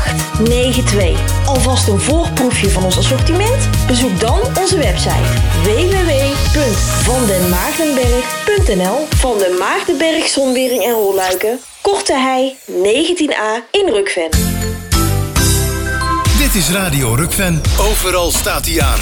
3892. Alvast een voorproefje van ons assortiment? Bezoek dan onze website www.vandenmaartenberg.nl. Van den Maartenberg Zonwering en Rolluiken, Korte Hei 19A in Rukven. Dit is Radio Rukven. Overal staat hij aan.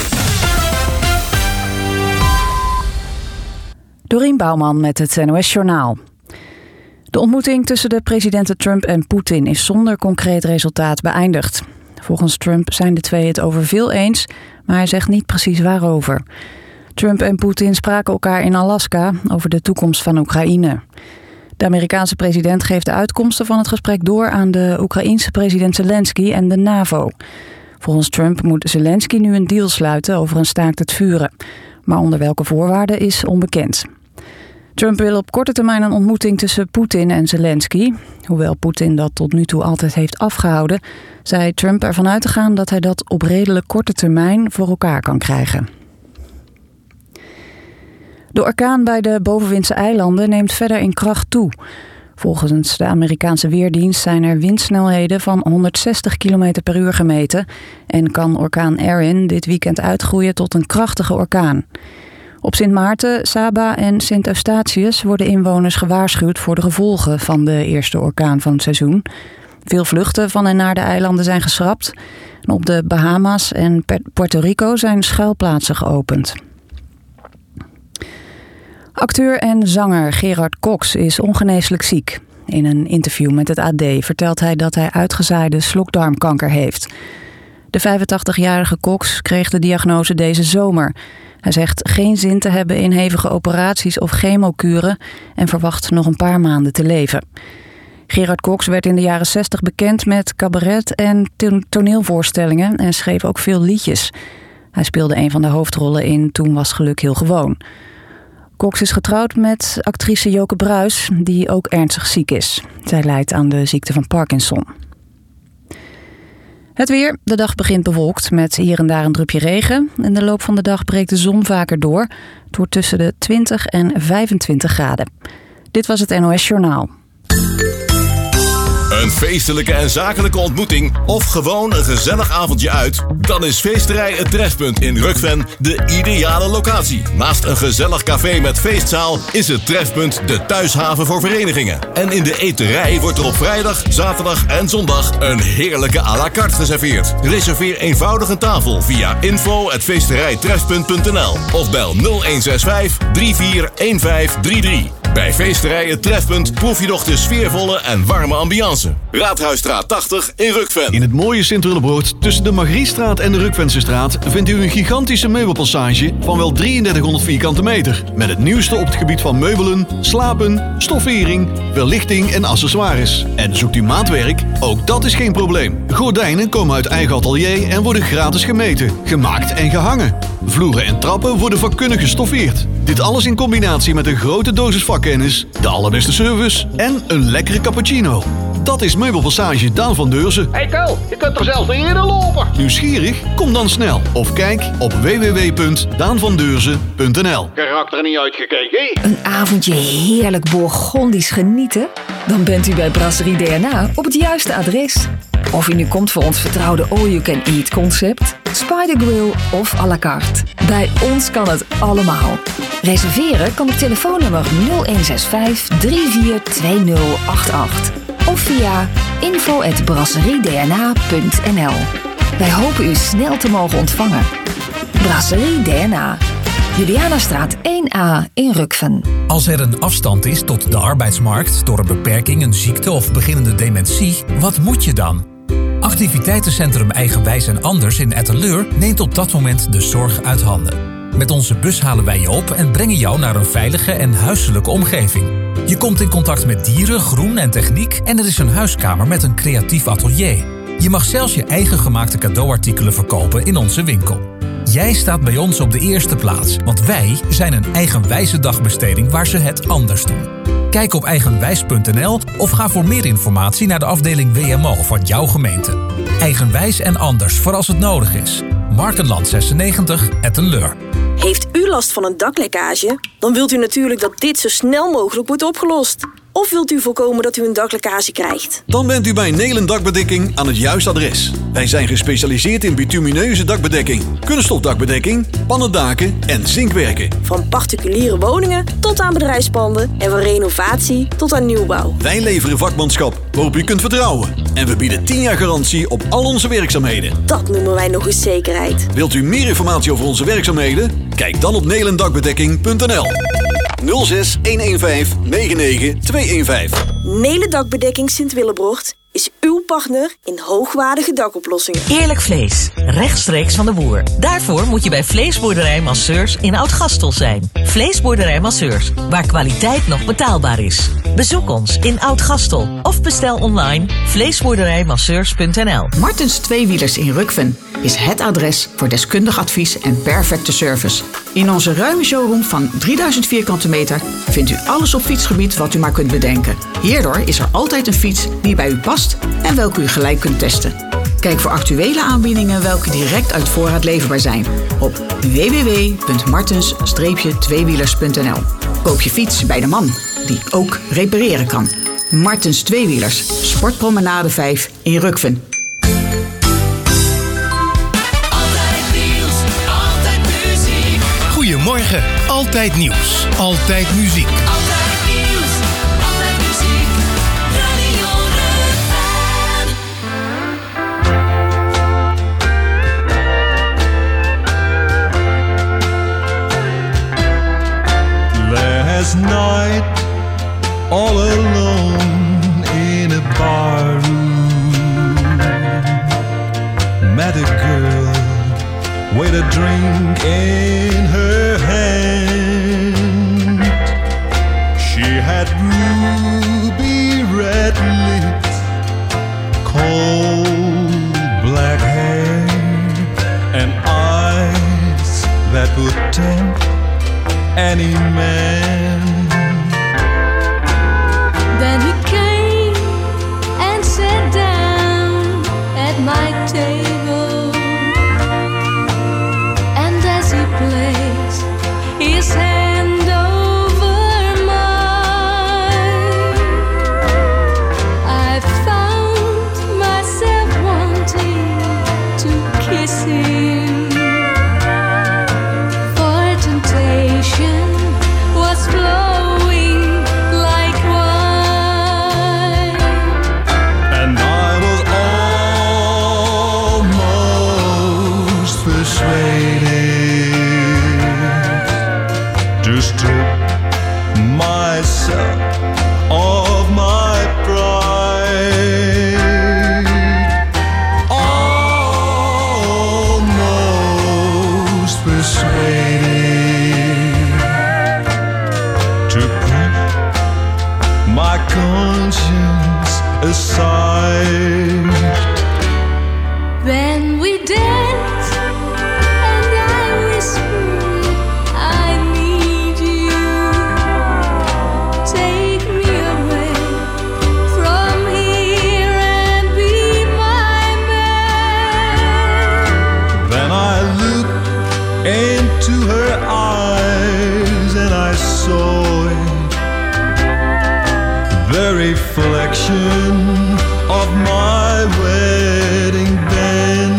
Dorien Bouwman met het NOS Journaal. De ontmoeting tussen de presidenten Trump en Poetin is zonder concreet resultaat beëindigd. Volgens Trump zijn de twee het over veel eens, maar hij zegt niet precies waarover. Trump en Poetin spraken elkaar in Alaska over de toekomst van Oekraïne. De Amerikaanse president geeft de uitkomsten van het gesprek door aan de Oekraïense president Zelensky en de NAVO. Volgens Trump moet Zelensky nu een deal sluiten over een staakt het vuren. Maar onder welke voorwaarden is onbekend. Trump wil op korte termijn een ontmoeting tussen Poetin en Zelensky. Hoewel Poetin dat tot nu toe altijd heeft afgehouden, zei Trump ervan uit te gaan dat hij dat op redelijk korte termijn voor elkaar kan krijgen. De orkaan bij de Bovenwindse eilanden neemt verder in kracht toe. Volgens de Amerikaanse Weerdienst zijn er windsnelheden van 160 km per uur gemeten en kan orkaan Erin dit weekend uitgroeien tot een krachtige orkaan. Op Sint Maarten, Saba en Sint Eustatius worden inwoners gewaarschuwd voor de gevolgen van de eerste orkaan van het seizoen. Veel vluchten van en naar de eilanden zijn geschrapt. En op de Bahama's en Puerto Rico zijn schuilplaatsen geopend. Acteur en zanger Gerard Cox is ongeneeslijk ziek. In een interview met het AD vertelt hij dat hij uitgezaaide slokdarmkanker heeft. De 85-jarige Cox kreeg de diagnose deze zomer. Hij zegt geen zin te hebben in hevige operaties of chemokuren en verwacht nog een paar maanden te leven. Gerard Cox werd in de jaren 60 bekend met cabaret en toneelvoorstellingen en schreef ook veel liedjes. Hij speelde een van de hoofdrollen in Toen was geluk heel gewoon. Cox is getrouwd met actrice Joke Bruis, die ook ernstig ziek is. Zij lijdt aan de ziekte van Parkinson. Het weer. De dag begint bewolkt met hier en daar een drupje regen. In de loop van de dag breekt de zon vaker door. Het wordt tussen de 20 en 25 graden. Dit was het NOS Journaal. Een feestelijke en zakelijke ontmoeting of gewoon een gezellig avondje uit? Dan is Feesterij Het Trefpunt in Rukven de ideale locatie. Naast een gezellig café met feestzaal is het Trefpunt de thuishaven voor verenigingen. En in de eterij wordt er op vrijdag, zaterdag en zondag een heerlijke à la carte geserveerd. Reserveer eenvoudig een tafel via info@feesterijtrefpunt.nl of bel 0165 341533. Bij Feesterij Het Trefpunt proef je nog de sfeervolle en warme ambiance. Raadhuisstraat 80 in Rukven. In het mooie Sint-Willebroord tussen de Margriestraat en de Rukvensestraat vindt u een gigantische meubelpassage van wel 3300 vierkante meter. Met het nieuwste op het gebied van meubelen, slapen, stoffering, verlichting en accessoires. En zoekt u maatwerk? Ook dat is geen probleem. Gordijnen komen uit eigen atelier en worden gratis gemeten, gemaakt en gehangen. Vloeren en trappen worden vakkundig gestoffeerd. Dit alles in combinatie met een grote dosis vakkennis, de allerbeste service en een lekkere cappuccino. Dat is Meubelpassage Daan van Deurzen. Hey Ko, je kunt er zelfs niet in lopen. Nieuwsgierig? Kom dan snel of kijk op www.daanvandeurzen.nl. Karakter niet uitgekeken. Een avondje heerlijk Bourgondisch genieten? Dan bent u bij Brasserie DNA op het juiste adres. Of u nu komt voor ons vertrouwde all-you-can-eat concept, Spider Grill of à la carte. Bij ons kan het allemaal. Reserveren kan op telefoonnummer 0165 342088 of via info@brasseriedna.nl. Wij hopen u snel te mogen ontvangen. Brasserie DNA. Julianastraat 1A in Rukven. Als er een afstand is tot de arbeidsmarkt door een beperking, een ziekte of beginnende dementie, wat moet je dan? Activiteitencentrum Eigenwijs en Anders in Etteleur neemt op dat moment de zorg uit handen. Met onze bus halen wij je op en brengen jou naar een veilige en huiselijke omgeving. Je komt in contact met dieren, groen en techniek en er is een huiskamer met een creatief atelier. Je mag zelfs je eigen gemaakte cadeauartikelen verkopen in onze winkel. Jij staat bij ons op de eerste plaats, want wij zijn een eigenwijze dagbesteding waar ze het anders doen. Kijk op eigenwijs.nl of ga voor meer informatie naar de afdeling WMO van jouw gemeente. Eigenwijs en Anders voor als het nodig is. Markenland 96, Etteleur. Heeft u last van een daklekkage? Dan wilt u natuurlijk dat dit zo snel mogelijk wordt opgelost. Of wilt u voorkomen dat u een daklekkage krijgt? Dan bent u bij Nelen Dakbedekking aan het juiste adres. Wij zijn gespecialiseerd in bitumineuze dakbedekking, kunststofdakbedekking, pannendaken en zinkwerken. Van particuliere woningen tot aan bedrijfspanden en van renovatie tot aan nieuwbouw. Wij leveren vakmanschap waarop u kunt vertrouwen. En we bieden 10 jaar garantie op al onze werkzaamheden. Dat noemen wij nog eens zekerheid. Wilt u meer informatie over onze werkzaamheden? Kijk dan op nelendakbedekking.nl 06 115 99 215. Nelen Dakbedekking Sint-Willebrocht is uw partner in hoogwaardige dakoplossingen. Eerlijk vlees, rechtstreeks van de boer. Daarvoor moet je bij Vleesboerderij Masseurs in Oud-Gastel zijn. Vleesboerderij Masseurs, waar kwaliteit nog betaalbaar is. Bezoek ons in Oud-Gastel of bestel online vleesboerderijmasseurs.nl. Martens Tweewielers in Rukven is het adres voor deskundig advies en perfecte service. In onze ruime showroom van 3000 vierkante meter vindt u alles op fietsgebied wat u maar kunt bedenken. Hierdoor is er altijd een fiets die bij u past en welke u gelijk kunt testen. Kijk voor actuele aanbiedingen welke direct uit voorraad leverbaar zijn op www.martens-tweewielers.nl. Koop je fiets bij de man die ook repareren kan. Martens Tweewielers, Sportpromenade 5 in Rukven. Goedemorgen, altijd nieuws, altijd muziek. Altijd nieuws, altijd muziek, Radio Rukven. Last night, all alone in a bar room, met a girl with a drink in her hand. She had ruby red lips, cold black hair, and eyes that would tempt any man. Then he came and sat down at my table, and as he placed his hand over mine, I found myself wanting to kiss him, for temptation was flowing like wine, And I was almost persuaded to strip myself of my pride. Almost persuaded to put my conscience aside. Then we danced, and I whispered, I need you. Take me away from here and be my man. Then I looked into her eyes and I saw it, the reflection of my wedding band.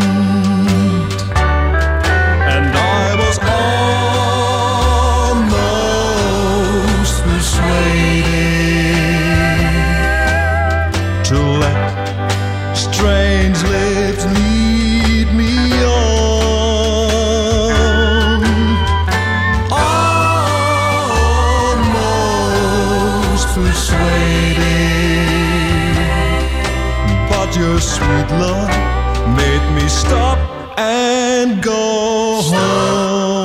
And I was almost persuaded to let strange lips lead me on. Almost persuaded, but your sweet love made me stop and go home.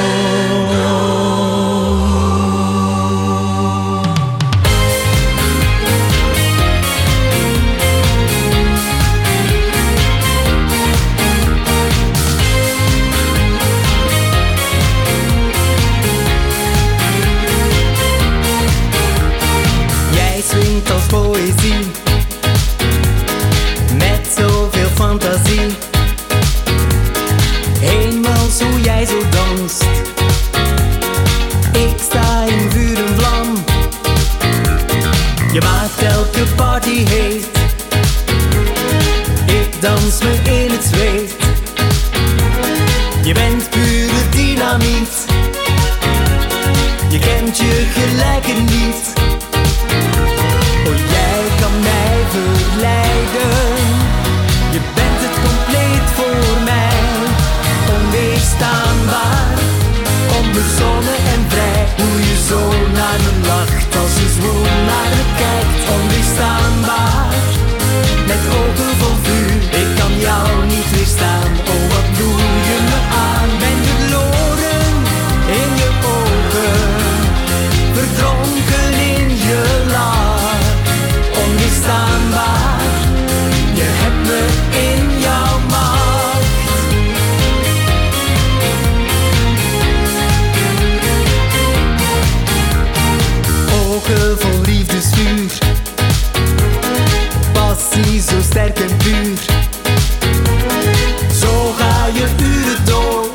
Jij swingt als poëzie, met zoveel fantasie. Hemels hoe jij zo danst, dans me in het zweet. Je bent pure dynamiet. Je kent je gelijken niet. Oh, jij kan mij verleiden. Je bent het compleet voor mij. Onweerstaanbaar, onbezonnen en vrij. Hoe je zo naar me lacht als je zwoel naar me kijkt. Onweerstaanbaar, met ogen vol vuur. Ik kan jou niet weerstaan, oh wat doe je me aan. Ben verloren in je ogen, verdronken in je lach. Onweerstaanbaar, je hebt me in jouw macht. Ogen vol liefdesvuur, passie zo sterk en puur. Zo ga je uren door,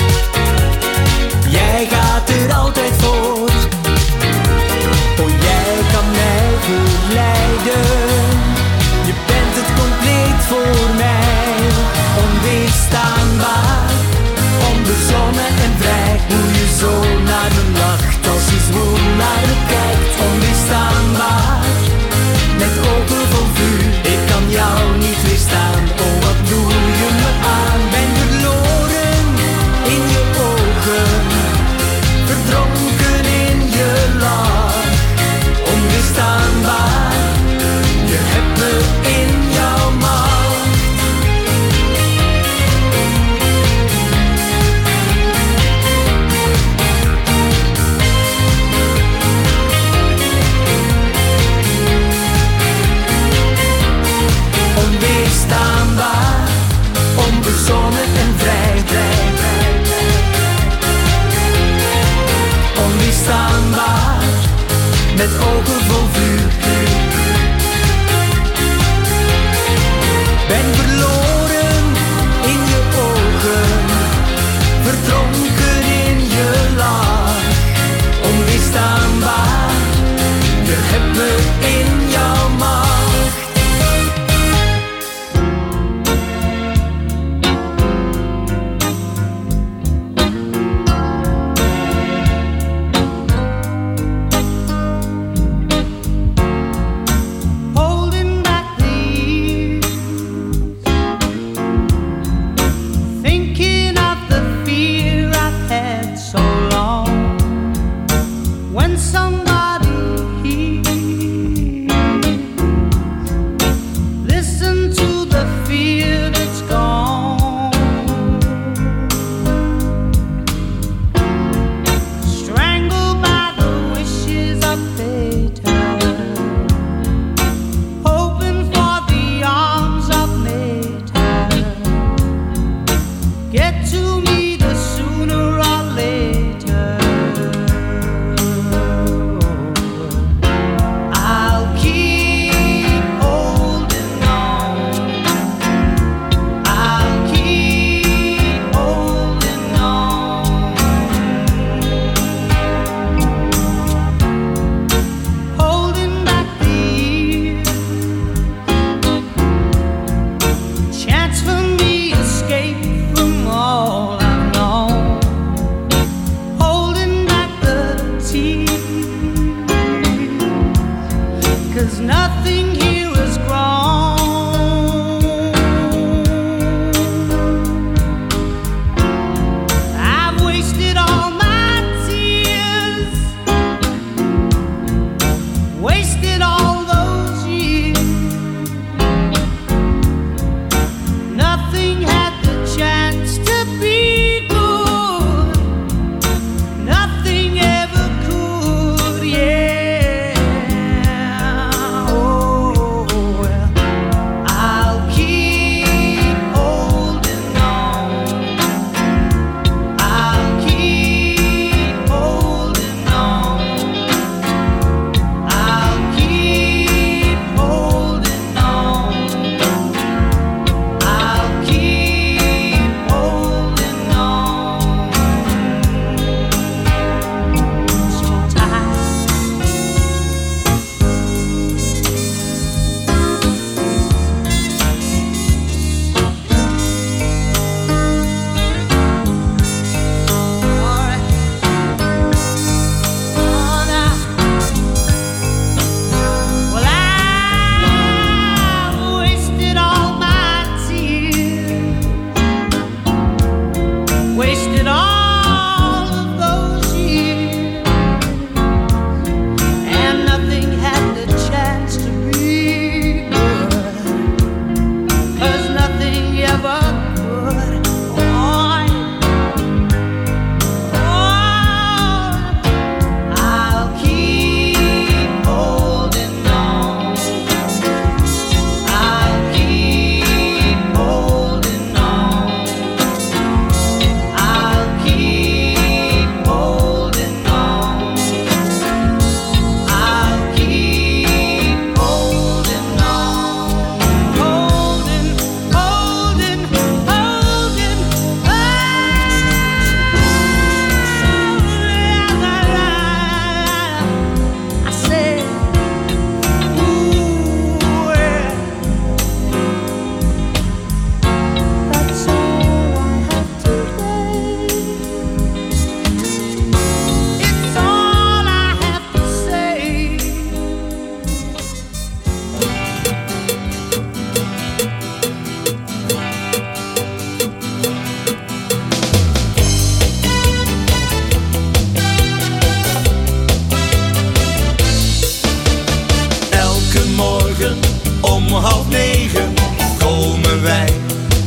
jij gaat er altijd voor. Oh, jij kan mij verleiden, je bent het compleet voor mij. Onweerstaanbaar, onbezonnen en vrij. Hoe je zo naar me lacht als je zwoel naar me kijkt. Onweerstaanbaar, met ogen vol vuur. Ik kan jou niet weerstaan, oh wat doe je me aan. Ben verloren in je ogen, verdronken in je lach. Onweerstaanbaar, je hebt me in jouw macht.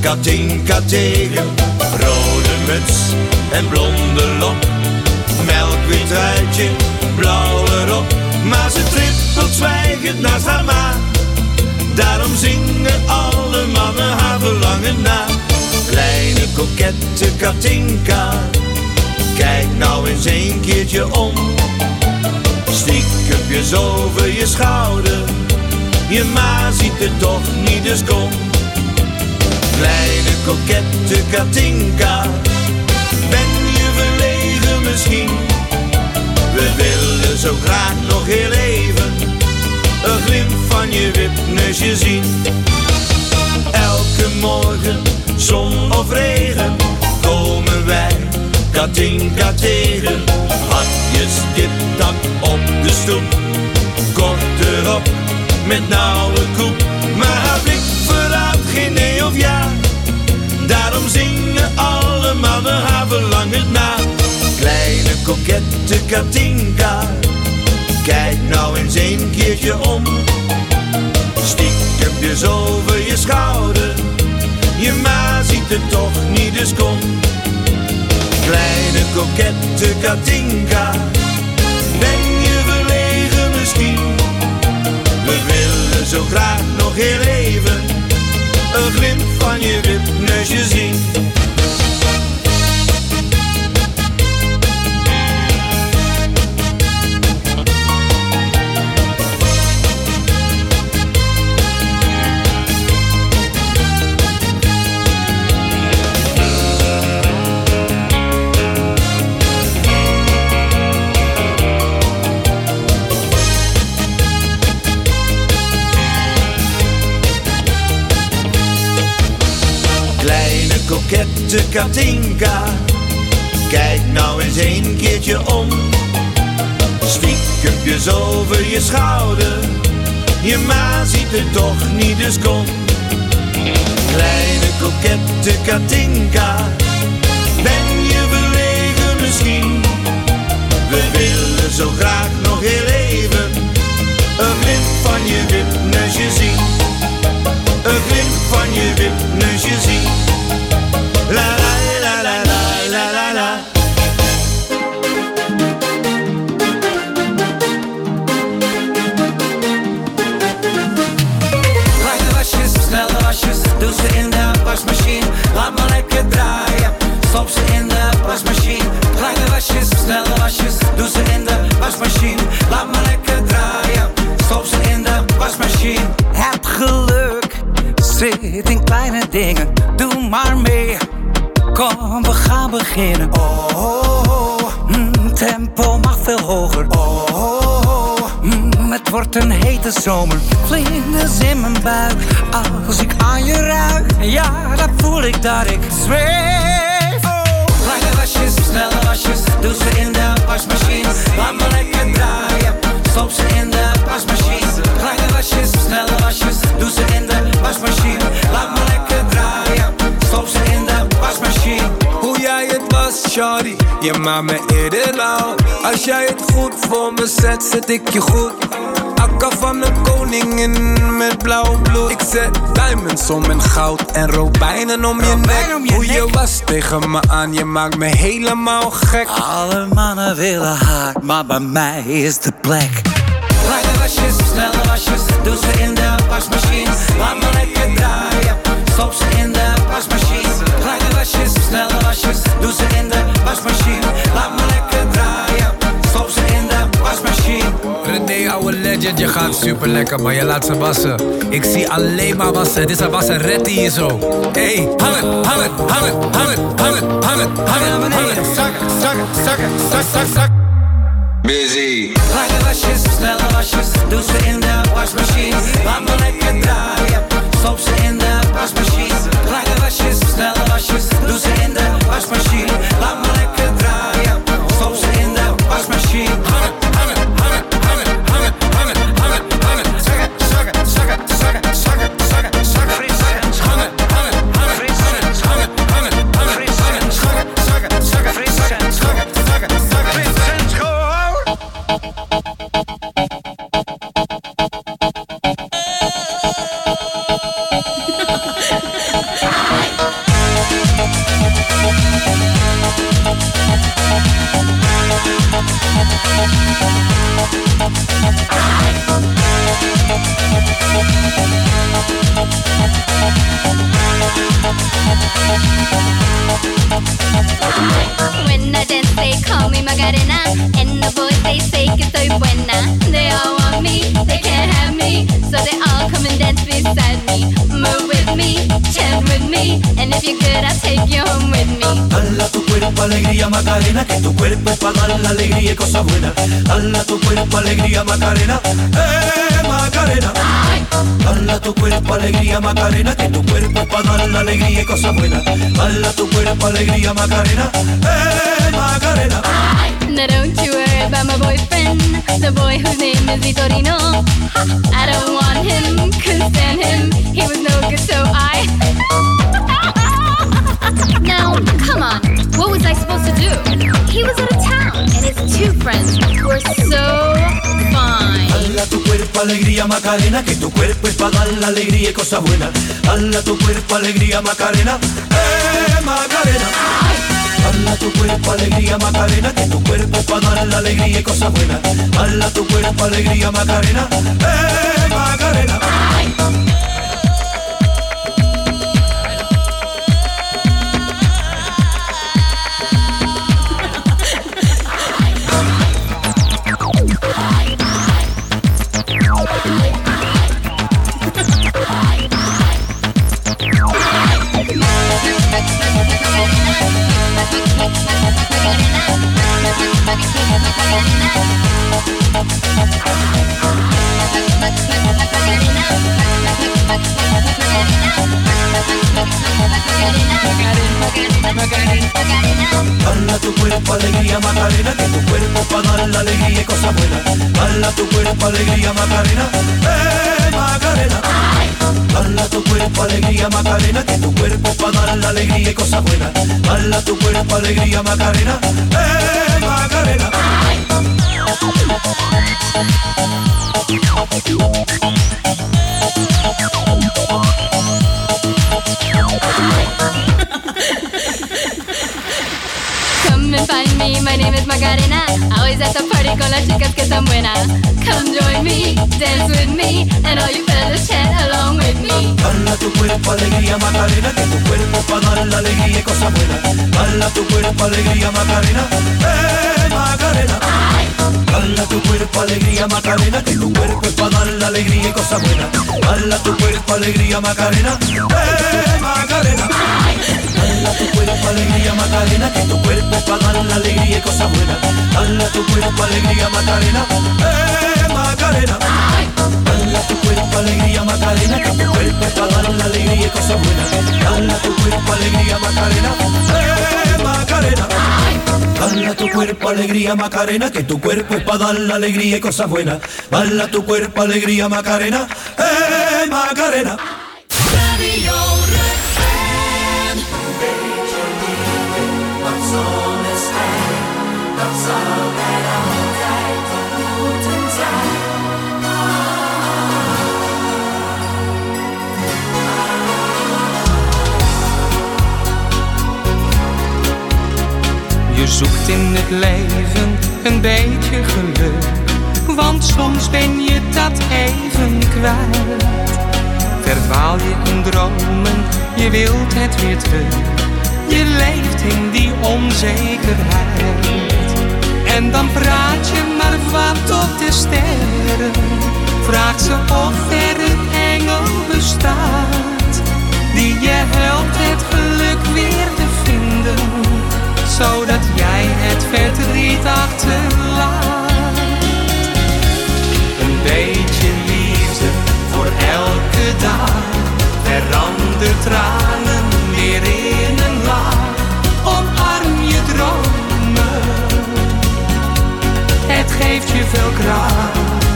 Katinka tegen, rode muts en blonde lok. Melkwit truitje, blauwe rok, maar ze trippelt zwijgend naast haar ma. Daarom zingen alle mannen haar verlangen na. Kleine kokette Katinka, kijk nou eens een keertje om. Stiekempjes over je schouder, je ma ziet het toch niet, dus kom. Kleine kokette Katinka, ben je verlegen misschien? We willen zo graag nog heel even een glimp van je wipneusje zien. Elke morgen, zon of regen, komen wij Katinka tegen. Hakjes tip-tak op de stoep, korte rok met nauwe koep. Maar haar blik verraadt geen nee of ja, daarom zingen alle mannen haar verlangend na. Kleine kokette Katinka, kijk nou eens een keertje om. Stiekempjes over je schouder, je ma ziet het toch niet, dus kom. Kleine kokette Katinka, ben je verlegen misschien? We willen zo graag nog heel even een glimp van je wipneusje zien. Kokette Katinka, kijk nou eens een keertje om. Stiekempjes over je schouder, je ma ziet het toch niet, dus kom. Kleine kokette Katinka, ben je verlegen misschien? We willen zo graag nog heel even een glimp van je wipneusje zien. Een glimp van je wipneusje zien. La la la la la la la. Kleine wasjes, snelle wasjes, doe ze in de wasmachine. Laat me lekker draaien, stop ze in de wasmachine. Kleine wasjes, snelle wasjes, doe ze in de wasmachine. Laat me lekker draaien, stop ze in de wasmachine. Het geluk zit in kleine dingen, doe maar mee. Kom, we gaan beginnen. Oh, oh, oh. Tempo mag veel hoger. Oh, oh, oh. Het wordt een hete zomer. Vlinders in mijn buik. Als ik aan je ruik, ja, dan voel ik dat ik zweef. Oh. Kleine wasjes, snelle wasjes, doe ze in de wasmachine. Laat me lekker draaien, stop ze in de wasmachine. Kleine wasjes, snelle wasjes, doe ze in de wasmachine. Laat me lekker draaien, stop ze in de wasmachine. Hoe jij het was, shawty, je maakt me eerder lauw. Als jij het goed voor me zet, zet ik je goed. Akka van een koningin met blauw bloed. Ik zet diamonds om en goud en robijnen om je nek. Hoe je was tegen me aan, je maakt me helemaal gek. Alle mannen willen haar, maar bij mij is de plek. Kleine wasjes, snelle wasjes, doe ze in de wasmachine. Laat me lekker draaien, stop ze in de wasmachine. Kleine wasjes, snelle wasjes, doe ze in de wasmachine. Laat me lekker draaien, stop ze in de wasmachine. René, ouwe legend, je gaat super lekker, maar je laat ze wassen. Ik zie alleen maar wassen, dit is een wasseretti hier zo. Hey, hangen, hangen, hangen, hangen, hangen, hangen, hangen, hangen. Zakken, zakken, zakken, zak, zak, zak. Busy. Kleine wasjes, snelle wasjes, doe ze in de wasmachine. Laat me lekker draaien, stop ze in de wasmachine. Kleine wasjes, snelle wasjes, doe ze in de wasmachine. Laat me lekker draaien, stop ze in de wasmachine. Hangen, hangen, hangen, hangen, hangen, hangen, hangen, hangen. Zakken, zakken, zakken, zakken, zakken, zakken, zakken. Hangen, hangen, hangen, hangen, hangen, hangen, hangen, hangen. Zakken, zakken, zakken, zakken, zakken, zakken, zakken. When I dance, they call me Macarena, and the boys they say que soy buena. They all want me, they can't have me, so they all come and dance beside me. Move with me, chant with me, and if you're good, I'll take you home with me. Dala tu cuerpo alegría Macarena, que tu cuerpo es para dar la alegría y cosas buenas. Dala tu cuerpo alegría Macarena, Macarena. Dala tu cuerpo alegría Macarena, que tu cuerpo es para dar la alegría y cosas buenas. Dala tu cuerpo alegría Macarena, Macarena. Now don't you worry about my boyfriend, the boy whose name is Vitorino. I don't want him, couldn't stand him, he was no good, so I Now, come on, what was I supposed to do? He was out of town, and his two friends were so fine. Dala tu cuerpo alegría Macarena, que tu cuerpo es para dar la alegría y cosas buenas. Dala tu cuerpo alegría Macarena, Macarena. Dala tu cuerpo alegría Macarena, que tu cuerpo es para dar la alegría y cosas buenas. Dala tu cuerpo alegría Macarena, Macarena. Dala tu cuerpo alegría Macarena, que tu cuerpo para dar la alegría y cosas buenas. Dala tu cuerpo alegría Macarena, Macarena. Dala tu cuerpo alegría Macarena, que tu cuerpo para dar la alegría y cosas buenas. Dala tu cuerpo alegría Macarena, Macarena. Come and find me, my name is Macarena. Always at the party con las chicas que están buenas. Come join me, dance with me, and all you fellas chant along with me. Dala tu cuerpo alegría Macarena, que tu cuerpo para dar la alegría y cosas buenas. Dala tu cuerpo alegría Macarena, Macarena. Dala tu cuerpo alegría Macarena, que tu cuerpo es para dar la alegría y cosas buenas. Dala tu cuerpo alegría Macarena, Macarena. Dala tu cuerpo alegría Macarena, que tu cuerpo es para dar la alegría y cosas buenas. Dala tu cuerpo alegría Macarena, Macarena. Dala tu cuerpo alegría Macarena, que tu cuerpo es para dar la alegría y cosas buenas. Dala tu cuerpo alegría Macarena, Macarena. Dala tu cuerpo alegría Macarena, que tu cuerpo es para dar la alegría y cosas buenas. Dala tu cuerpo alegría Macarena, Macarena. Radio Rukven. Wat zonneschijn, dat zal er altijd moeten zijn. Je zoekt in het leven een beetje geluk, want soms ben je dat even kwijt. Verdwaal je in dromen, je wilt het weer terug. Je leeft in die onzekerheid. En dan praat je maar wat tot de sterren. Vraag ze of er een engel bestaat, die je helpt het geluk weer te vinden, zodat jij het verdriet achterlaat. Een beetje liefde voor elke dag verandert tranen weer in een lach. Omarm je dromen, het geeft je veel kracht.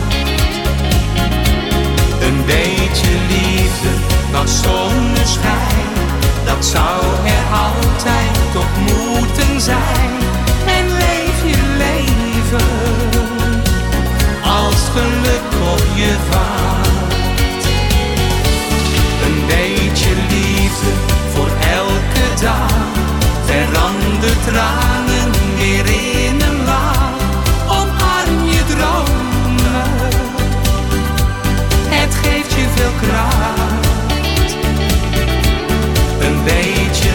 Een beetje liefde, wat zonneschijn, dat zou er altijd toch moeten zijn. En leef je leven als geluk op je wacht. Een beetje liefde voor elke dag verandert tranen weer in een lach. Omarm je dromen, het geeft je veel kracht. Een beetje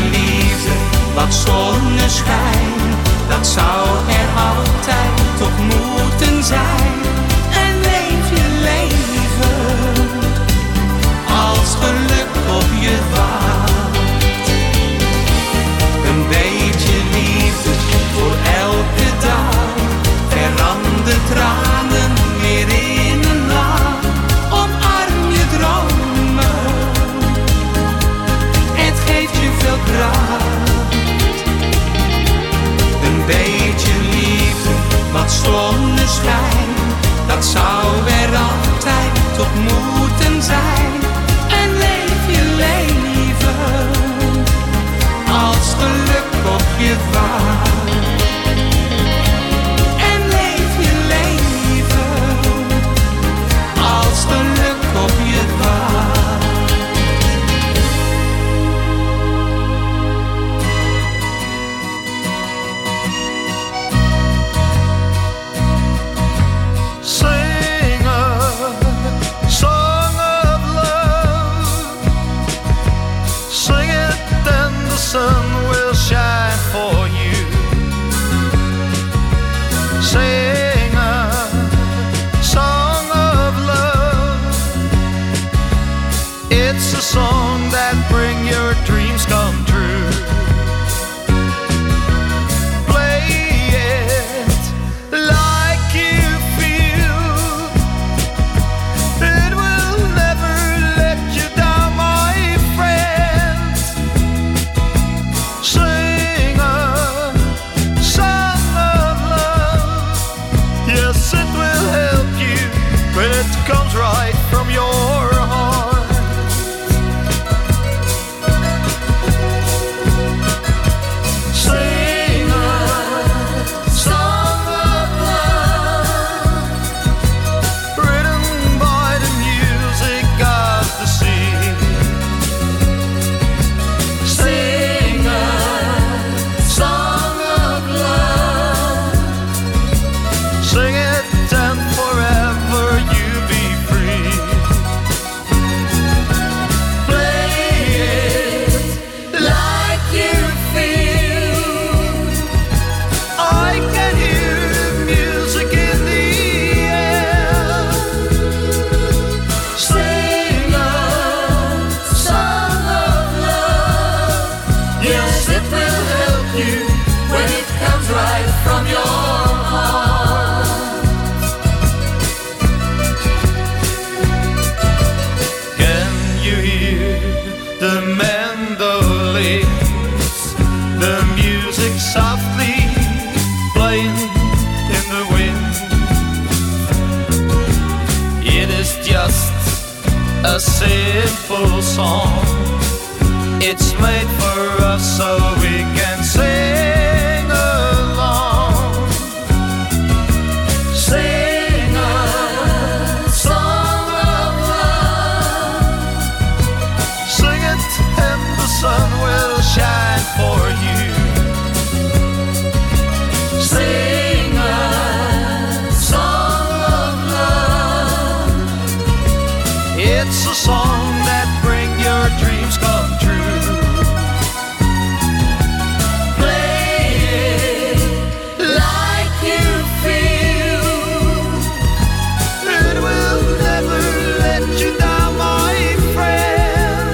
wat zonneschijn, dat zou er altijd toch moeten zijn. En leef je leven als geluk op je wacht. Een beetje liefde voor elke dag, verander tranen weer in een lach. Omarm je dromen, het geeft je veel kracht. Een beetje liefde, wat zonneschijn, dat zou er altijd toch moeten zijn. En leef je leven als geluk op je wacht. En leef je leven als geluk op je wacht. Sing a song of love. Sing it, then the sun will shine for you. Sing a song of love. It's a song that bring your dreams come true. Play it like you feel. It will never let you down, my friend. Sing a song of love. Yes, it will help you when it comes right from your heart. Sing a song of love, written by the music of the sea. Sing a song of love. Sing it and forever you be free. Play it like you feel. I can hear the music in the air. Sing a song of love. Yes, it will help you when it comes right from your heart. Can you hear the mandolins, the music softly playing in the wind? It is just a simple song. It's made for us so we can sing along. Sing a song of love. Sing it and the sun will shine for you. Sing a song of love. It's a song that bring your dreams come true. Play it like you feel. It will never let you down, my friend.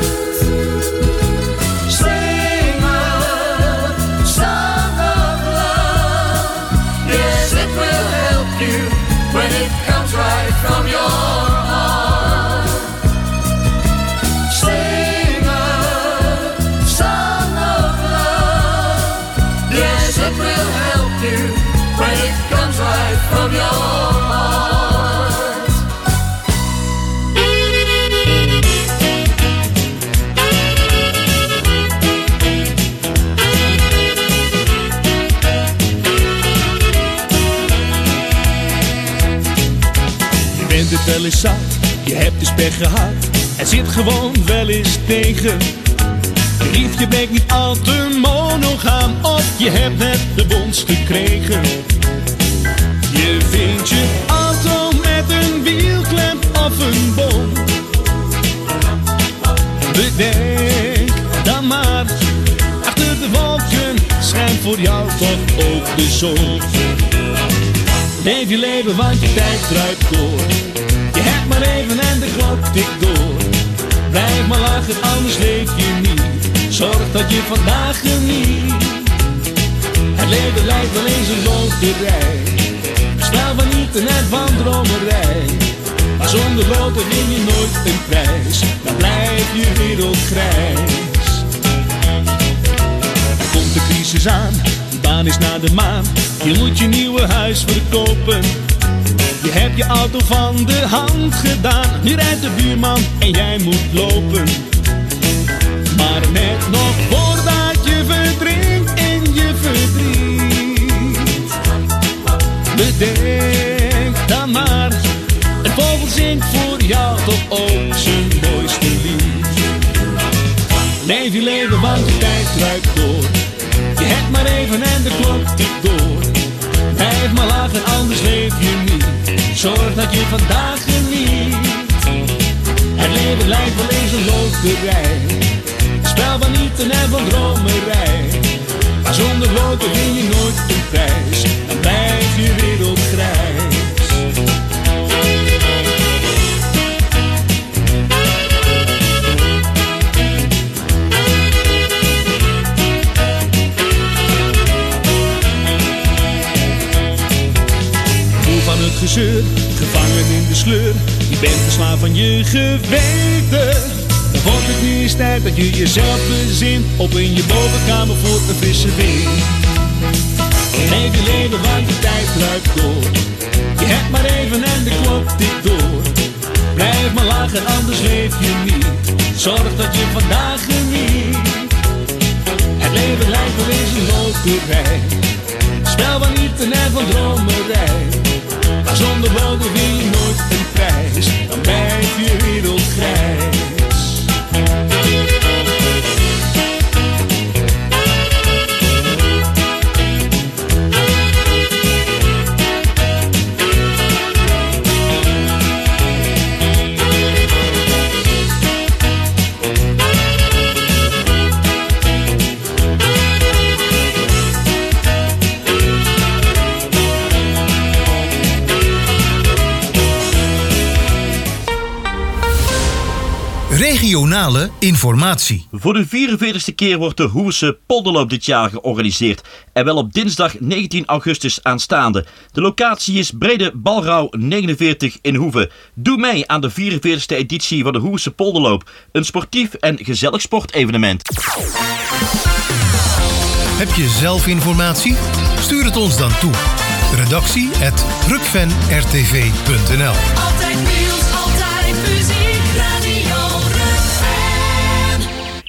Sing a song of love. Yes, it will help you when it comes right from your heart. Sing a song of love. Yes, it will help you when it comes right from your heart. Je bent het wel eens zat, je hebt dus pech gehad. Het zit gewoon wel eens tegen. Je liefje bleek niet al te monogaam, of je hebt net de wons gekregen. Je vindt je auto met een wielklem of een bom. Bedenk dan maar, achter boven de wolken schijnt voor jou toch ook de zon. Leef je leven, want je tijd druipt door. Je hebt maar even en de klok tikt door. Blijf maar lachen, anders leef je niet. Zorg dat je vandaag geniet. Het leven lijkt wel eens een loterij. Spel van niet en van dromerij. Maar zonder loten win je nooit een prijs. Dan blijf je wereld grijs. Er komt de crisis aan, de baan is naar de maan. Je moet je nieuwe huis verkopen. Je hebt je auto van de hand gedaan. Nu rijdt de buurman en jij moet lopen. Maar net nog voordat je verdrinkt in je verdriet. Bedenk dan maar, een vogel zingt voor jou toch ook zijn mooiste lied. Leef je leven, want je tijd druipt door. Je hebt maar even en de klok tikt door. Blijf maar lachen, anders leef je niet. Zorg dat je vandaag geniet. Het leven lijkt wel eens een loterij. Spel van niet en van dromerij. Maar zonder loten win je nooit een prijs. Dan blijf je wereld grijs. Van het gezeur, gevangen in de sleur. Je bent verslaafd van je geweten. Dan wordt het nu eens tijd dat je jezelf bezint. Op in je bovenkamer voor een frisse wind. Leef je leven, want de tijd druipt door. Je hebt maar even en de klok tikt door. Blijf maar lachen, anders leef je niet. Zorg dat je vandaag geniet. Het leven lijkt wel eens een loterij. Spel van niet en van dromerij. Maar zonder loten win je nooit een prijs. Dan blijf je wereld grijs. Regionale informatie. Voor de 44ste keer wordt de Hoevese Polderloop dit jaar georganiseerd. En wel op dinsdag 19 augustus aanstaande. De locatie is Brede Balrouw 49 in Hoeve. Doe mee aan de 44ste editie van de Hoevese Polderloop. Een sportief en gezellig sportevenement. Heb je zelf informatie? Stuur het ons dan toe. redactie@rukvenrtv.nl. Altijd nieuws, altijd muziek, Radio Rukven.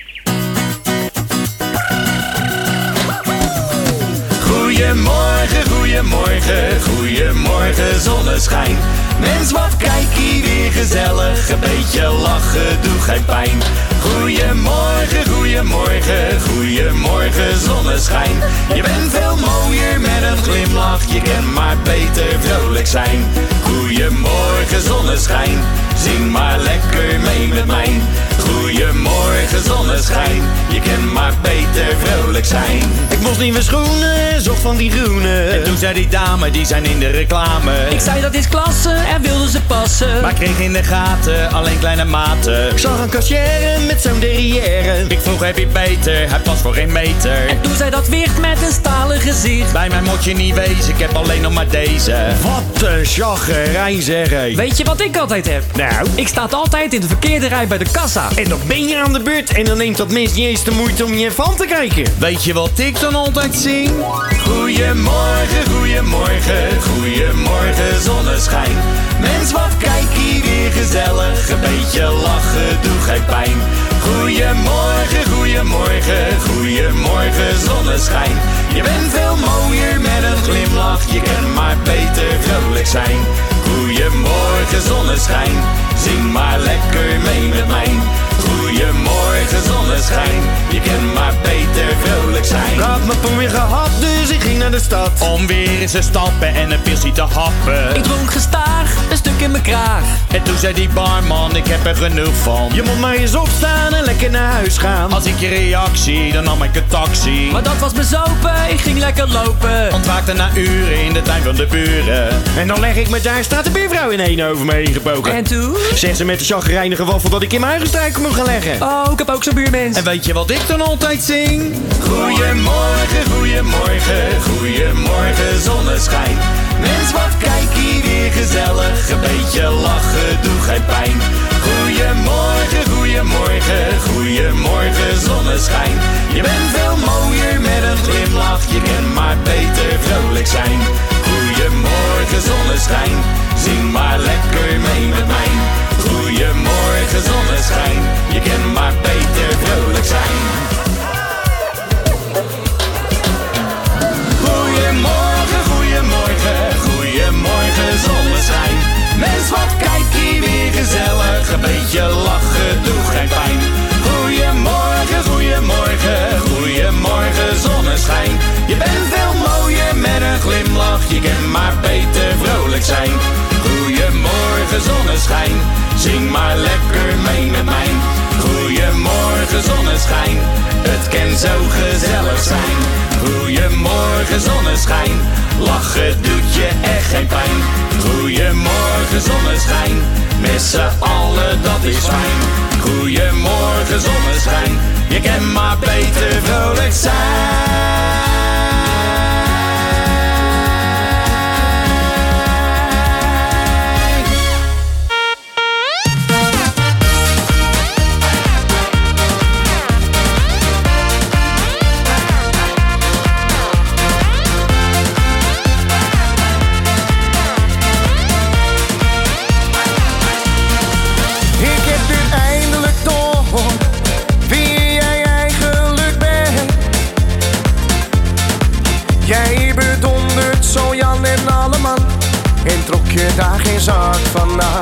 Goedemorgen, goedemorgen, goedemorgen zonneschijn. Mens, wat kijk hier weer gezellig, een beetje lachen doet geen pijn. Goedemorgen, goedemorgen, goedemorgen zonneschijn. Je bent veel mooier met een glimlach, je kan maar beter vrolijk zijn. Goedemorgen zonneschijn, zing maar lekker mee met mij. Goedemorgen zonneschijn, je kan maar beter vrolijk zijn. Ik moest nieuwe schoenen, zocht van die groene. En toen zei die dame, die zijn in de reclame. Ik zei dat is klasse en wilde ze passen. Maar kreeg in de gaten alleen kleine maten. Ik zag een kassière met zo'n derrière. Ik vroeg, heb je beter? Hij past voor geen meter. En toen zei dat wicht met een stalen gezicht. Bij mij moet je niet wezen, ik heb alleen nog maar deze. Wat een chaggerijn zeg hé. Weet je wat ik altijd heb? Nou? Ik sta altijd in de verkeerde rij bij de kassa. En dan ben je aan de beurt en dan neemt dat mens niet eens de moeite om je even aan te kijken. Weet je wat ik dan altijd zing? Goedemorgen, goedemorgen, goedemorgen zonneschijn. Mens, wat kijk hier weer gezellig, een beetje lachen doet geen pijn. Goedemorgen, goedemorgen, goedemorgen zonneschijn. Je bent veel mooier met een glimlach, je kan maar beter vrolijk zijn. Goedemorgen zonneschijn, zing maar lekker mee met mij. Goedemorgen zonneschijn, je kan maar beter vrolijk zijn. Ik had mijn poen weer gehad, dus ik ging naar de stad. Om weer eens te stappen en een pilsie te happen. Ik dronk gestaag een stuk rook in mijn kraag. En toen zei die barman, ik heb er genoeg van. Je moet maar eens opstaan en lekker naar huis gaan. Als ik je reactie, dan nam ik een taxi. Maar dat was bezopen, ik ging lekker lopen. Ontwaakte na uren in de tuin van de buren. En dan leg ik me daar, staat de buurvrouw in één over me heen gebogen. En toen? Zegt ze met de chagrijnige waffel dat ik in mijn eigen struiken moet gaan leggen. Oh, ik heb ook zo'n buurmens. En weet je wat ik dan altijd zing? Goeiemorgen, goeiemorgen, goeiemorgen zonneschijn. Mens, wat kijk hier weer gezellig. Een beetje lachen, doe geen pijn. Goeiemorgen, goeiemorgen, goeiemorgen zonneschijn. Je bent veel mooier met een glimlach. Je kan maar beter vrolijk zijn. Goeiemorgen zonneschijn. Zing maar lekker mee met mij. Goeiemorgen zonneschijn. Je kan maar beter vrolijk zijn. Goeiemorgen, goeiemorgen, goeiemorgen zonneschijn. Mens, wat kijk hier weer gezellig. Een beetje lachen, doe geen pijn. Goeiemorgen, goeiemorgen, goeiemorgen zonneschijn. Je bent veel mooier met een glimlach. Je kan maar beter vrolijk zijn. Goeiemorgen zonneschijn. Zing maar lekker mee met mij. Goeiemorgen zonneschijn. Het kan zo gezellig zijn. Goeiemorgen zonneschijn. Lachen doet je echt geen pijn. Goeiemorgen zonneschijn. Met z'n allen, dat is fijn. Goeiemorgen zonneschijn. Je kan maar beter vrolijk zijn. En trok je daar geen zak van na.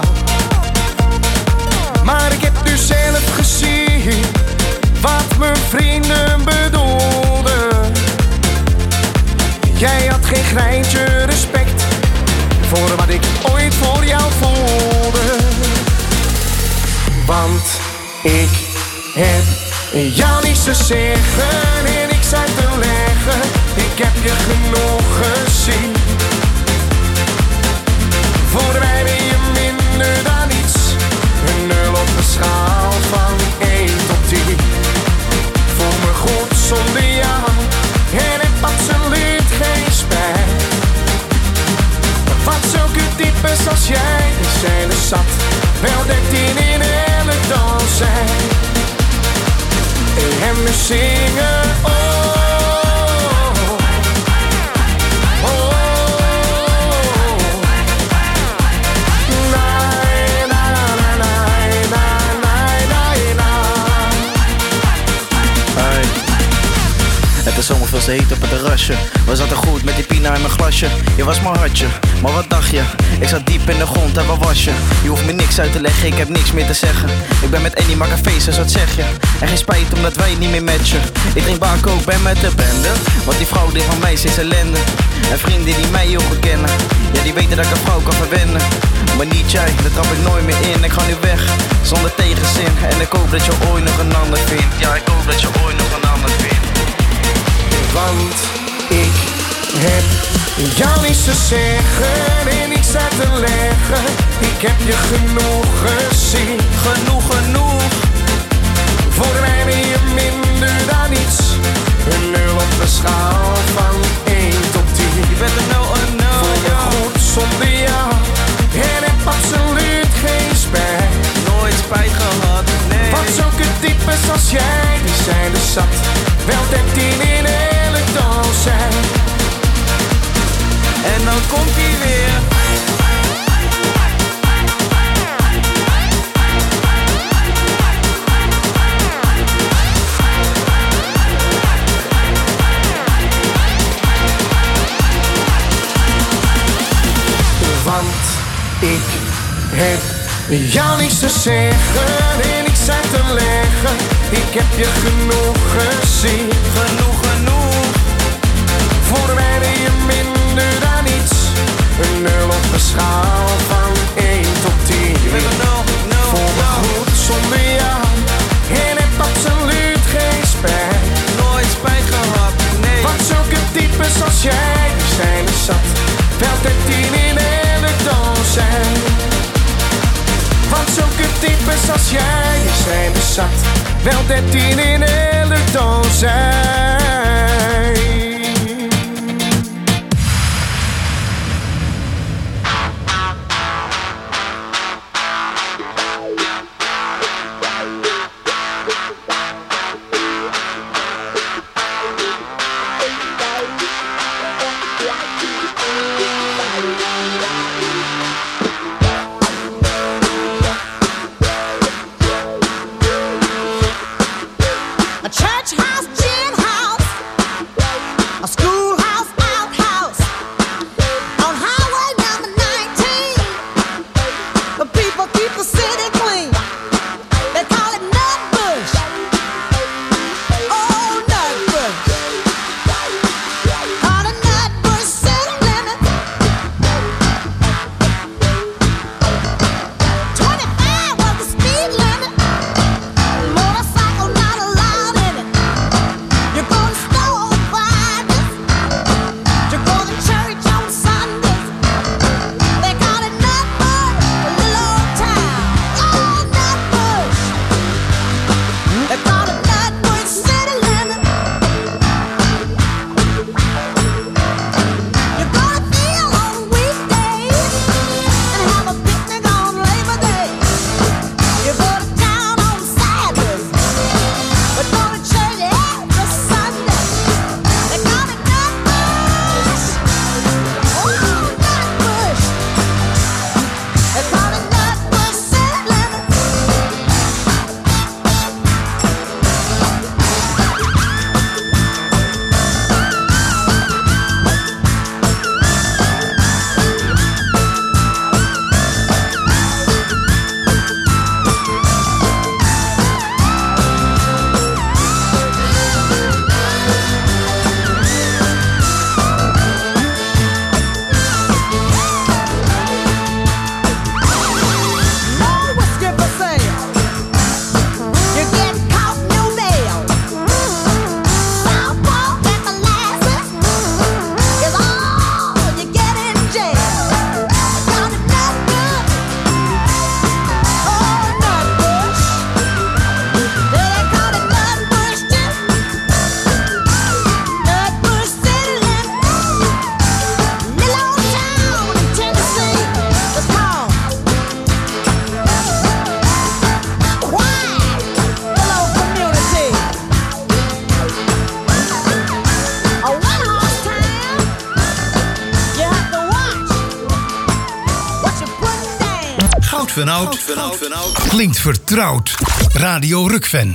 Maar ik heb nu zelf gezien wat mijn vrienden bedoelden. Jij had geen greintje respect voor wat ik ooit voor jou voelde. Want ik heb jou niets te zeggen en niks uit te leggen. Ik heb je genoeg gezien. Voor mij ben je minder dan iets. Een 0 op een schaal van 1 tot 10. Voel me goed zonder jou en heb absoluut geen spijt. Wat zulke types als jij, die zijn er zat. Wel 13 in elk dans zijn. En we zingen oh. Het is zomer veel te heet op het terrasje. We zaten goed met die pina in mijn glasje. Je was mijn hartje, maar wat dacht je? Ik zat diep in de grond en wat was je? Je hoeft me niks uit te leggen, ik heb niks meer te zeggen. Ik ben met Annie, maak een feest, dus wat zeg je? En geen spijt omdat wij niet meer matchen. Ik drink bak ook, ben met de bende. Want die vrouw die van mij is ellende. En vrienden die mij heel goed kennen, ja die weten dat ik een vrouw kan verwennen. Maar niet jij, daar trap ik nooit meer in. Ik ga nu weg, zonder tegenzin. En ik hoop dat je ooit nog een ander vindt. Ja, ik hoop dat je ooit nog een ander vindt. Want ik heb jou niets te zeggen en niets uit te leggen. Ik heb je genoeg gezien. Genoeg. Voor mij ben je minder dan iets. Een 0 op een schaal van 1 tot 10. Je bent een 0. Voel me goed zonder jou en heb absoluut geen spijt. Nooit spijt gehad, nee. Want zulke types als jij, die zijn er zat. Wel 13 in elk dans zijn. En dan komt hij weer. Want ik heb jou niets te zeggen en niks uit te leggen. Ik heb je genoeg gezien. Genoeg. Voor mij ben je minder dan iets. Een 0 op een schaal van 1 al 13 in elk dozijn. A church house, gin house, a schoolhouse, outhouse, on highway number 19. The people keep the city clean. They call it Nutbush. Oh, Nutbush. On a Nutbush city limit. 25 was the speed limit. Motorcycle not allowed in it. You go to store on Fridays. You go to church on Sundays. They call it Nutbush, a little old town. Oh, Nutbush. They call it Nutbush city limit. You go to Phil on weekdays and have a picnic on Labor Day. You go to town on Saturdays, but go to church every Sunday. They call it Nutbush. Oh, Nutbush. They call it Nutbush city limit. No whiskey for sale. You get caught, no bail. Southpaw and molasses is all you get in jail. Call it Nutbush. Oh, Nutbush. They call it Nutbush too. Nutbush city limit. Little old town in Tennessee. It's called quiet little community. A one-horse town. You have to watch what you put down. Goud van oud. Klinkt vertrouwd. Radio Rukven.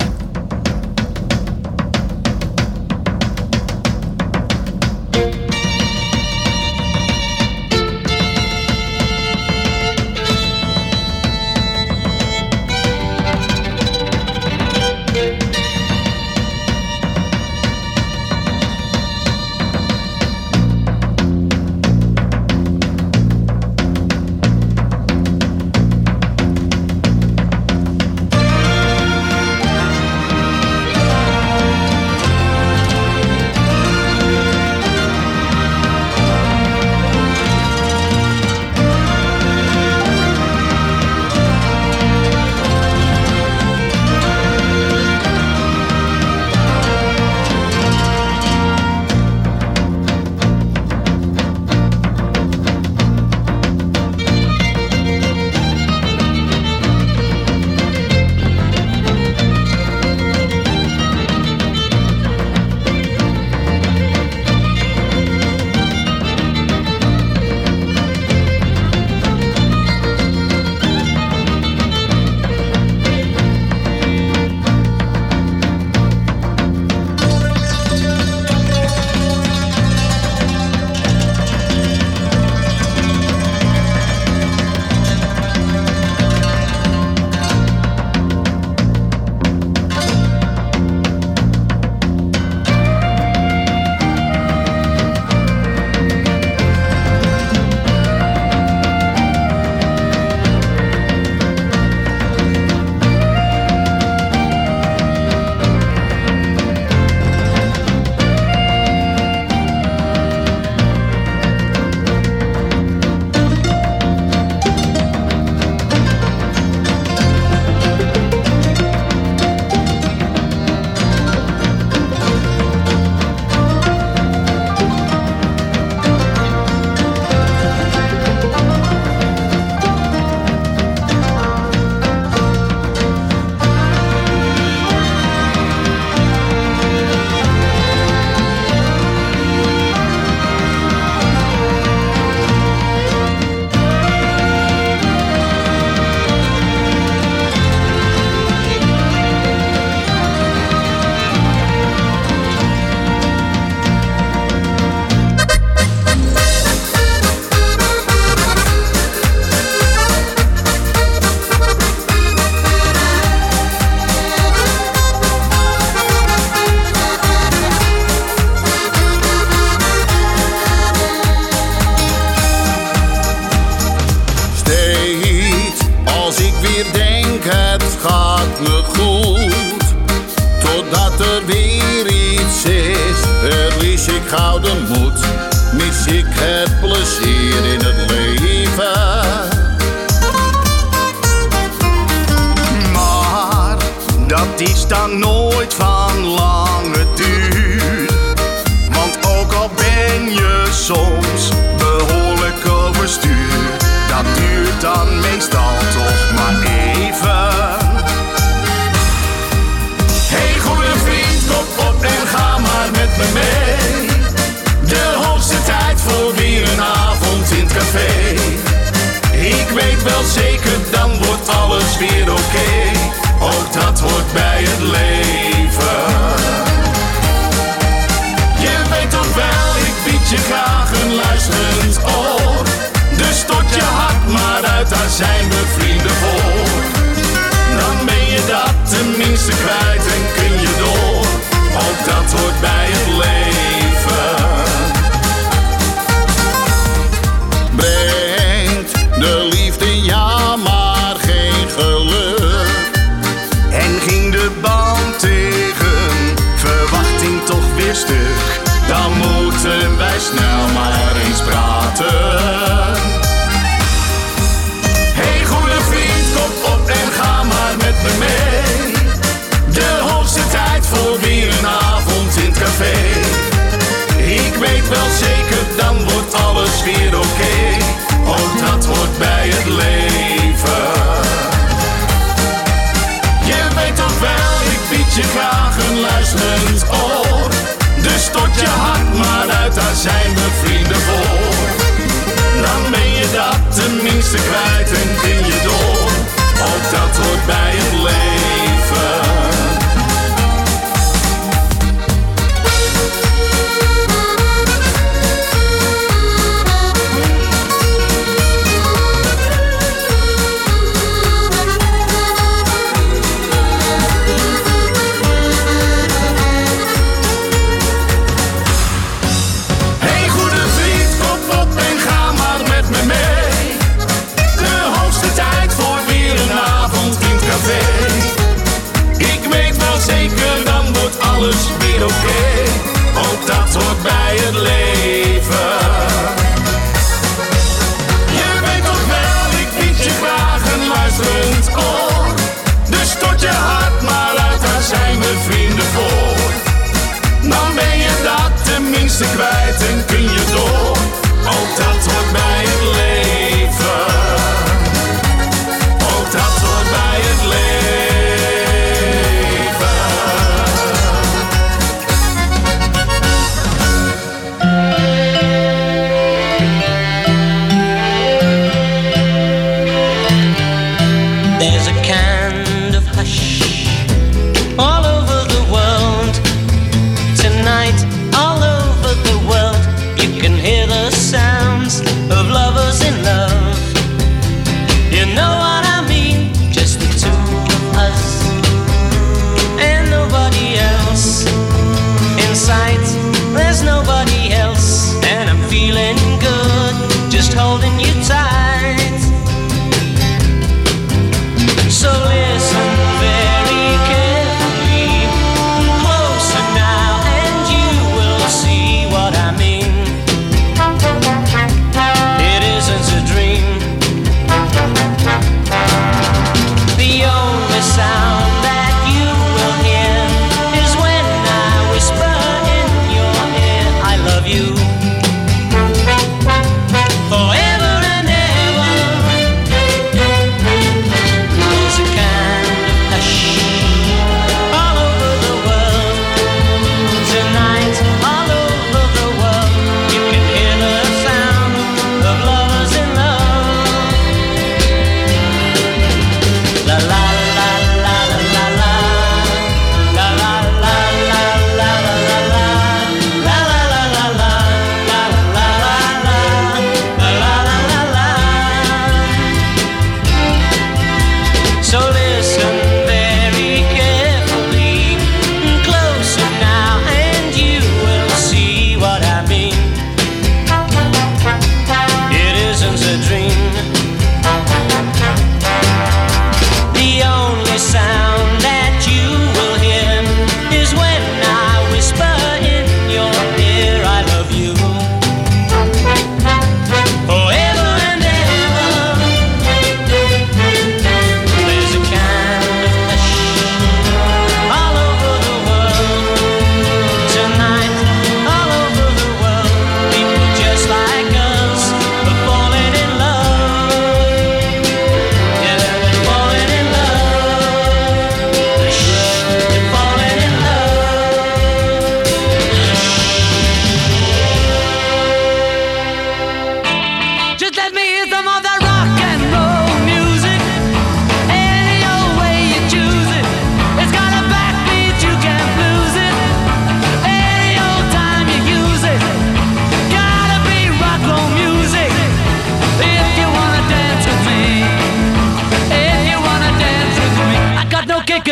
gouden moed, mis ik het plezier in het leven. Maar dat is dan nooit van lange duur. Want ook al ben je soms behoorlijk overstuur, dat duurt dan meestal toch maar even. Hey goede vriend, kom op en ga maar met me mee. De hoogste tijd voor weer een avond in het café. Ik weet wel zeker, dan wordt alles weer oké. Ook dat hoort bij het leven. Je weet toch wel, ik bied je graag een luisterend oor. Dus stort je hart maar uit, daar zijn we vrienden voor. Dan ben je dat tenminste kwijt en kun je door. Ook dat hoort bij het leven. Brengt de liefde ja maar geen geluk. En ging de band tegen verwachting toch weer stuk. Dan moeten wij snel maar eens praten. Hey goede vriend, kom op en ga maar met me mee. De hoogste tijd voor weer een avond in het café. Ik weet wel zeker, dan wordt alles weer oké. Ook dat hoort bij het leven. Je weet toch wel, ik bied je graag een luisterend oor. Dus stort je hart maar uit, daar zijn we vrienden voor. Dan ben je dat tenminste kwijt en kun je door. Ook dat hoort bij het leven. Alles weer oké, ook dat hoort bij het leven. Je weet toch wel, ik bied je graag een luisterend oor. Dus stort je hart maar uit, daar zijn we vrienden voor. Dan ben je dat tenminste kwijt en kun je door. Ook dat hoort bij het leven. Ook dat hoort bij het leven. There's a kind of hush all over the world tonight, all over the world.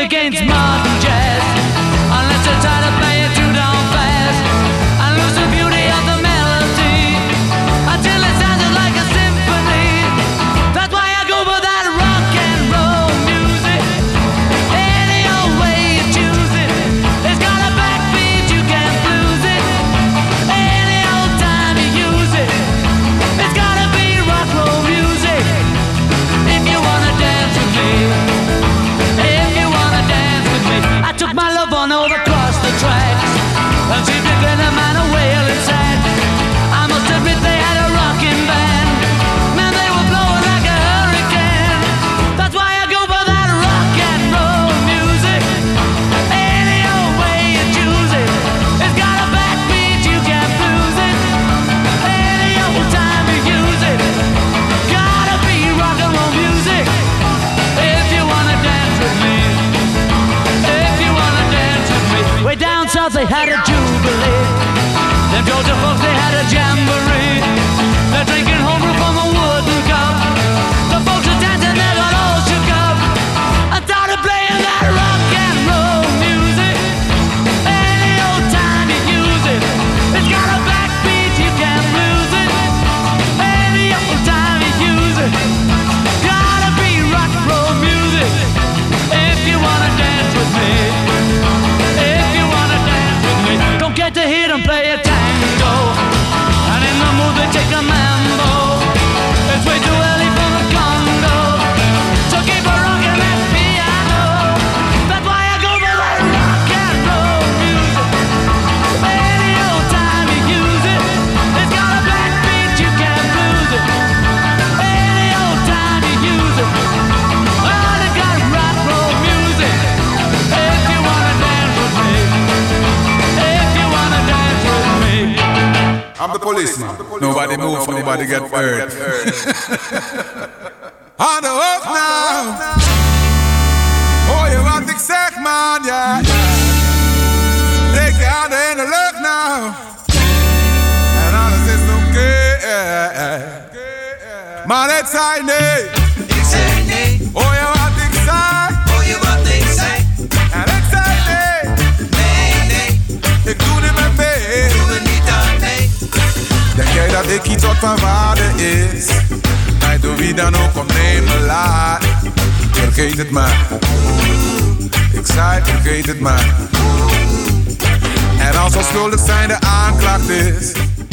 against modern jazz unless you try to play it too down fast and lose the beauty of the melody until it sounded like a symphony. That's why I go for that rock and roll music. Any old way you choose it, it's got a backbeat, you can't lose it. Any old time you use it, it's gotta be rock roll music. If you wanna dance with me, if you wanna dance with me, I took my love on over across the tracks, and she began a man a wailing sad. I must admit they had a rocking band, man they were blowing like a hurricane. That's why I go for that rock and roll music. Any old way you choose it, it's got a backbeat, you can't lose it. Any old time you use it, gotta be rock and roll music. If you wanna dance with me, if you wanna dance with me. Way down south they had a jubilee. Them Georgia folks they had a jamboree. They're drinking homebrew from a wooden cup. The folks are dancing, they got all shook up. I started playing that rock and roll music. Any old time you use it, it's got a backbeat, you can't lose it. Any old time you use it, gotta be rock and roll music. If you wanna dance with me, if you wanna dance with me, don't get to hear them play a tango, and in the mood they take a mambo. It's way too early for the Congo, so keep a rockin' that piano. That's why I go for that rock and roll music. Any old time you use it, it's got a backbeat, you can't lose it. Any old time you use it, well, it got rock and roll music. If you wanna dance with me, if you wanna dance with me. I'm the policeman. Nobody move, nobody get hurt. Aan de hoofd nou. Hoor je wat ik zeg, man, ja. Steek je handen in de lucht nou. En alles is oké. Maar het zei nee. Ik zei nee. Hoor je wat ik zei? Hoor je wat ik zei? En ik zei nee. Nee, nee. Ik doe niet meer mee. Doe er niet aan mee. Denk jij dat ik iets wat van waarde is? Mij door wie dan ook, kom neem me laat. Vergeet het maar. Ik zei vergeet het maar. En als onschuldig zijn de aanklacht is.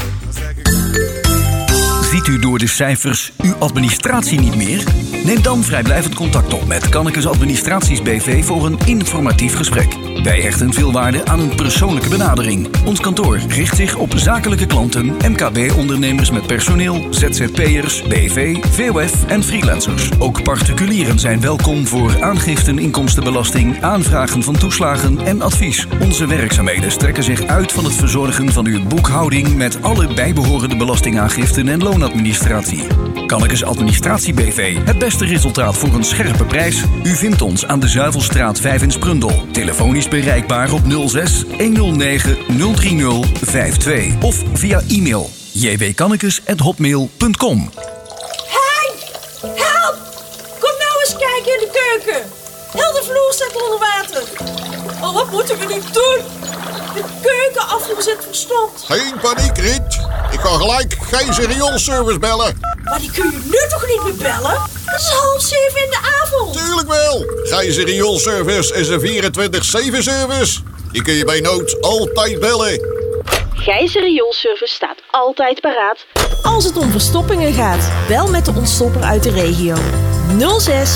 Ziet u door de cijfers uw administratie niet meer? Neem dan vrijblijvend contact op met Kannekes Administraties BV voor een informatief gesprek. Wij hechten veel waarde aan een persoonlijke benadering. Ons kantoor richt zich op zakelijke klanten, MKB-ondernemers met personeel, ZZP'ers, BV, VOF en freelancers. Ook particulieren zijn welkom voor aangiften inkomstenbelasting, aanvragen van toeslagen en advies. Onze werkzaamheden strekken zich uit van het verzorgen van uw boekhouding met alle bijbehorende belastingaangiften en loonadministratie. Kannekes Administratie BV. Het beste resultaat voor een scherpe prijs. U vindt ons aan de Zuivelstraat 5 in Sprundel. Telefonisch bereikbaar op 06 109 030 52 of via e-mail jwkannekes@hotmail.com. Hey! Help! Kom nou eens kijken in de keuken. Heel de vloer staat onder water. Oh, wat moeten we nu doen? De keukenafvoer zit verstopt. Geen paniek, Riet. Ik ga gelijk Gijzer Rioolservice bellen. Maar die kun je nu toch niet meer bellen? Het is 6:30 in de avond. Tuurlijk wel. Gijzer Rioolservice is een 24/7 service. Die kun je bij nood altijd bellen. Gijzer Rioolservice staat altijd paraat. Als het om verstoppingen gaat, bel met de ontstopper uit de regio. 06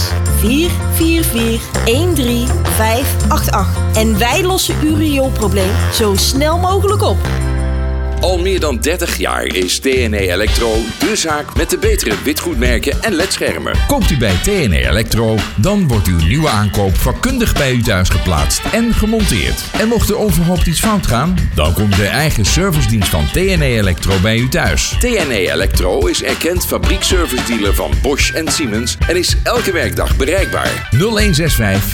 444 13588. En wij lossen uw rioolprobleem zo snel mogelijk op. Al meer dan 30 jaar is TNE Electro de zaak met de betere witgoedmerken en ledschermen. Koopt u bij TNE Electro, dan wordt uw nieuwe aankoop vakkundig bij u thuis geplaatst en gemonteerd. En mocht er onverhoopt iets fout gaan, dan komt de eigen servicedienst van TNE Electro bij u thuis. TNE Electro is erkend fabriekservice-dealer van Bosch en Siemens en is elke werkdag bereikbaar. 0165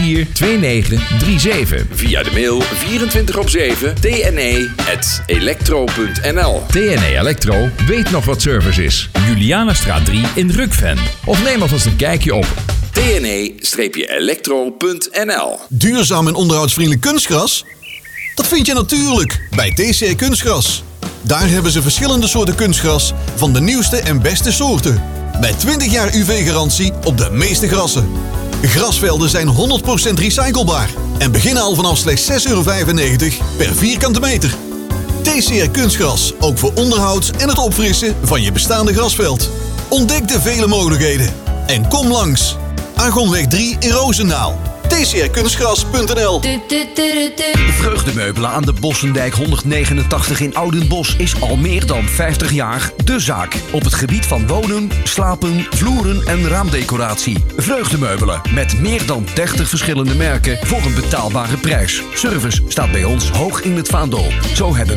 342937. Via de mail 24/7 tne@electro.nl. TNE Electro weet nog wat service is. Julianastraat 3 in Rukven. Of neem alvast een kijkje op tne-electro.nl. Duurzaam en onderhoudsvriendelijk kunstgras? Dat vind je natuurlijk bij TCR Kunstgras. Daar hebben ze verschillende soorten kunstgras van de nieuwste en beste soorten. Met 20 jaar UV-garantie op de meeste grassen. Grasvelden zijn 100% recyclebaar en beginnen al vanaf slechts €6,95 per vierkante meter. TCR Kunstgras, ook voor onderhoud en het opfrissen van je bestaande grasveld. Ontdek de vele mogelijkheden en kom langs. Argonweg 3 in Roosendaal. tcrkunstgras.nl. Vreugdemeubelen aan de Bossendijk 189 in Oudenbosch is al meer dan 50 jaar de zaak. Op het gebied van wonen, slapen, vloeren en raamdecoratie. Vreugdemeubelen met meer dan 30 verschillende merken voor een betaalbare prijs. Service staat bij ons hoog in het vaandel. Zo hebben